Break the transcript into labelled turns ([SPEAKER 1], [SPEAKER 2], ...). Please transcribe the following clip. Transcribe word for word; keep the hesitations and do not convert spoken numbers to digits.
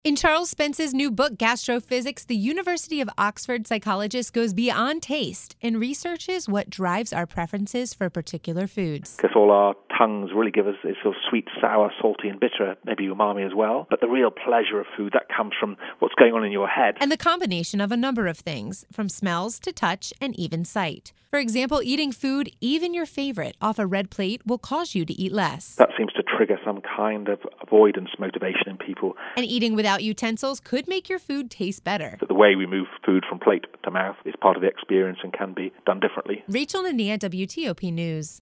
[SPEAKER 1] In Charles Spence's new book, Gastrophysics, the University of Oxford psychologist goes beyond taste and researches what drives our preferences for particular foods.
[SPEAKER 2] Because all our tongues really give us is sort of sweet, sour, salty, and bitter, maybe umami as well. But the real pleasure of food, that comes from what's going on in your head.
[SPEAKER 1] And the combination of a number of things, from smells to touch and even sight. For example, eating food, even your favorite, off a red plate will cause you to eat less.
[SPEAKER 2] That seems to trigger some kind of avoidance motivation in people.
[SPEAKER 1] And eating without utensils could make your food taste better.
[SPEAKER 2] The way we move food from plate to mouth is part of the experience and can be done differently.
[SPEAKER 1] Rachel Nania, W T O P News.